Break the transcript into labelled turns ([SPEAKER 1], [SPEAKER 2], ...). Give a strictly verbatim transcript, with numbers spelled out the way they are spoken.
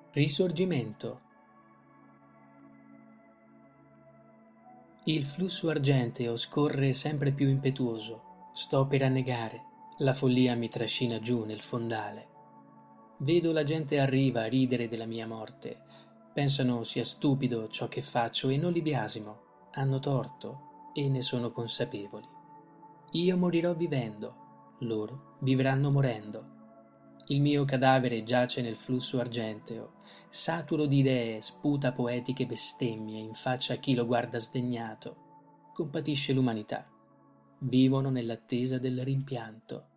[SPEAKER 1] Risorgimento. Il flusso argenteo scorre sempre più impetuoso. Sto per annegare. La follia mi trascina giù nel fondale. Vedo la gente arriva a ridere della mia morte. Pensano sia stupido ciò che faccio e non li biasimo. Hanno torto e ne sono consapevoli. Io morirò vivendo. Loro vivranno morendo. Il mio cadavere giace nel flusso argenteo, saturo di idee, sputa poetiche bestemmie in faccia a chi lo guarda sdegnato. Compatisce l'umanità. Vivono nell'attesa del rimpianto.